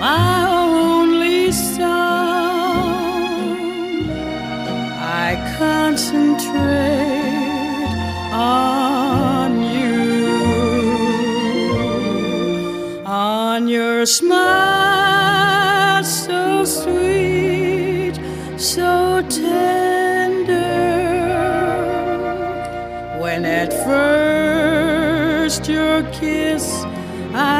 my only song. I concentrate on you, on your smile so sweet, so tender. When at first your kiss